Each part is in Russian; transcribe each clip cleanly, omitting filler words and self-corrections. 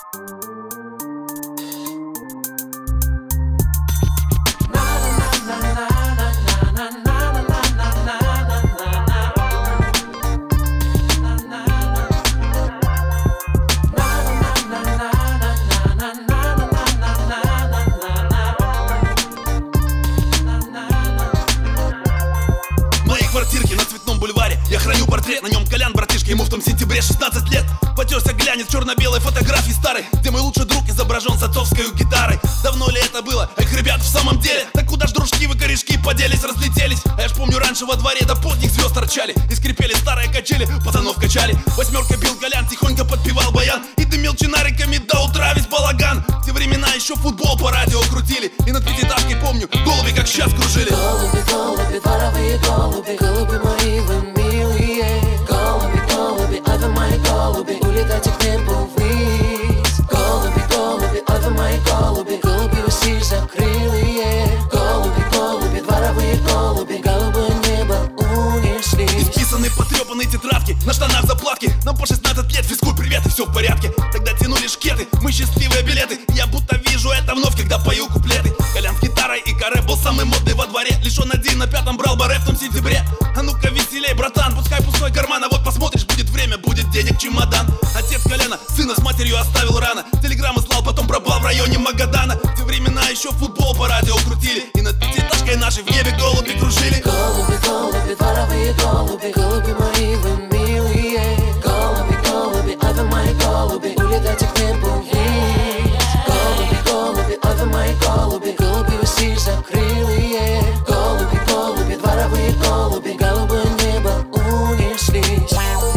Я храню портрет, на нем Колян, братишка, ему в том сентябре 16 лет. Потерся глянец черно-белой фотографии старой, где мой лучший друг изображен с отцовской гитарой. Давно ли это было? Эх, ребят, в самом деле, так куда ж дружки вы корешки поделись, разлетелись? А я ж помню, раньше во дворе до поздних звезд торчали и скрипели старые качели, пацанов качали. Восьмерка бил Колян, тихонько подпевал баян и дымил чинариками до утра весь балаган. В те времена еще футбол по радио крутили, и над пятиэтажкой, помню, голуби как сейчас кружили. Голуби, голуби, дворовые голуби, голуби мои вы милые. Голуби, голуби, ай вы мои голуби, улетайте к небу ввысь. Голуби, голуби, ай вы мои голуби, голуби вы сизокрылые. Голуби, голуби, дворовые голуби, голубое небо унеслись. Исписанные потрепанные тетрадки, на штанах заплатки. Нам по 16 лет, физкуль, привет, и все в порядке. Тогда тянули шкеты, мы счастливые билеты. Я будто вижу это вновь, когда пою куплеты. Колян с гитарой и каре был самый модный во дворе. Лишь он один на пятом брал баре в том сентябре. А ну-ка веселей, братан, пускай пустой карман. А вот посмотришь, будет время, будет денег чемодан. Отец Коляна сына с матерью оставил рано. Телеграммы слал, потом пропал в районе Магадана. В те времена еще футбол по радио крутили, и над пятиэтажкой нашей в небе голуби кружили. Голуби, голуби, дворовые голуби, голуби мои вы милые. Голуби, голуби, ай вы мои голуби, улетайте к небу ввысь. Голуби, голуби, ай вы мои голуби, голуби вы сизокрылые. Голуби, голуби, дворовые голуби, голубое небо унеслись.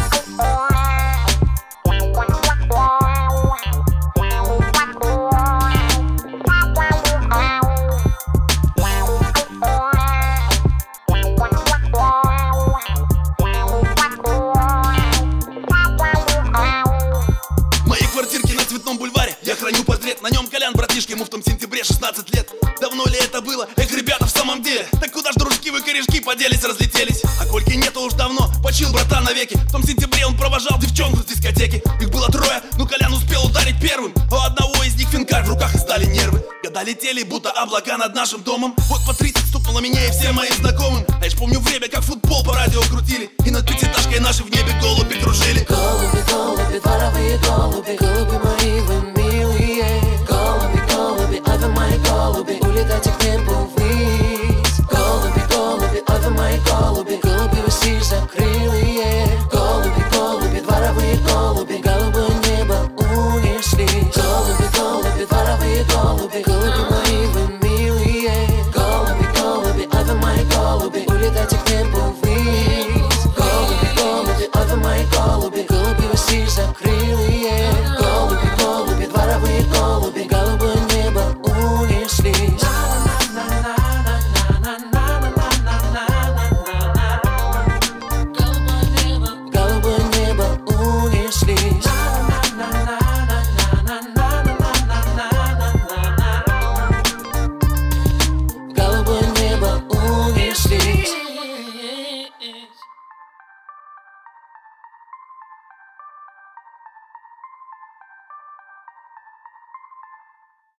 Я храню портрет, на нем Колян, братишка, ему в том сентябре 16 лет. Давно ли это было? Эх, ребята, в самом деле, так куда ж дружки вы корешки поделись, разлетелись? А Кольки нету уж давно, почил братан навеки. В том сентябре он провожал девчонку с дискотеки. Их было трое, но Колян успел ударить первым. А у одного из них финкарь в руках и стали нервы. Года летели, будто облака над нашим домом. Вот по 30 стукнуло меня и всем моим знакомым. А я ж помню время, как футбол по радио крутили, и над пятиэтажкой нашей в небе голуби